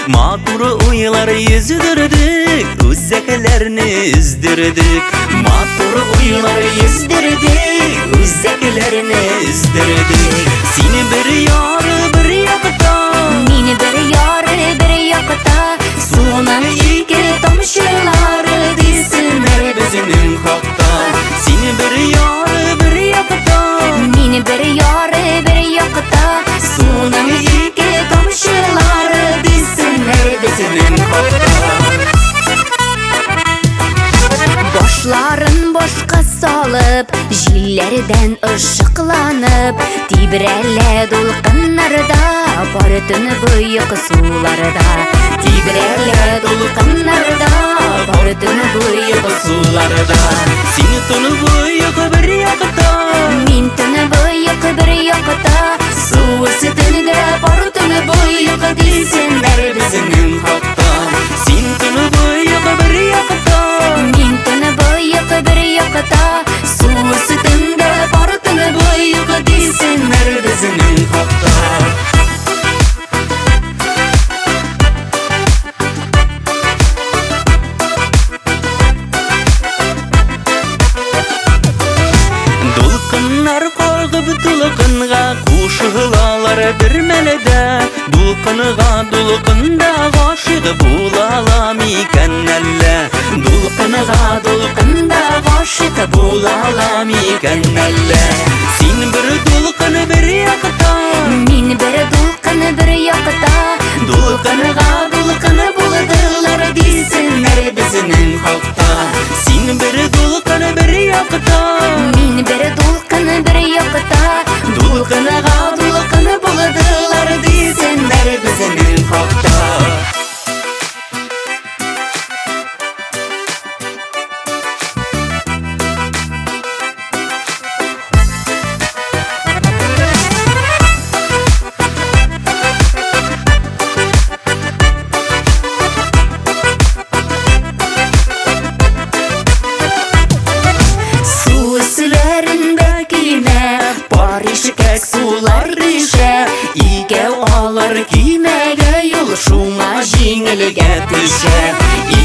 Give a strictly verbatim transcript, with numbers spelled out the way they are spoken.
Maturu uylar yüzdürdük, Üzzeklerini üzdürdük. Maturu uylar yüzdürdük, Üzzeklerini üzdürdük. Seni bir yarı bir yakıta, Meni bir yarı bir yakıta, Sunan iki tomşıları desinler bizinin hakta. Seni bir yarı bir yakıta, Meni bir yarı bir yakıta, Sunan iki tomşıları desinler bizinin hakta. Başların boşqa salıp, jillerden ışıklanıp, Tibrele dolqınlarda, bar tünü buyuk sularda. Tibrele dolqınlarda, bar tünü buyuk Sularda Seni tunu buyuk bir yakıta, Min tünü buyuk bir yakıta, Su üstünde bar tunu buyuk desinler bizinin hakta. Seni tunu buyuk bir yakıta, Min tünü buyuk bir yakıta, Su üstünde bar tunu buyuk desinler bizinin hakta. Dulqınlar qalqıb dulqınğa, Quşuğlalar bir melede, Dulqınğa dulqında Qaşıq bulalam iken elle. Dulqınğa dulqında Qaşıq bulalam iken elle. Sen bir dulqın bir yakıta, Min bir dulqın bir yakıta, Dulqınğa dulqını buldular desinler bizinin hakta. Sen bir dulqın bir yakıta, Min bir dulqın bir yakıta, Dulqınğa dulqını buldular desinler bizinin hakta. Su üstlerindekine Barışkek sular rişe, İge alır kimege yol şuna jingilge düşe.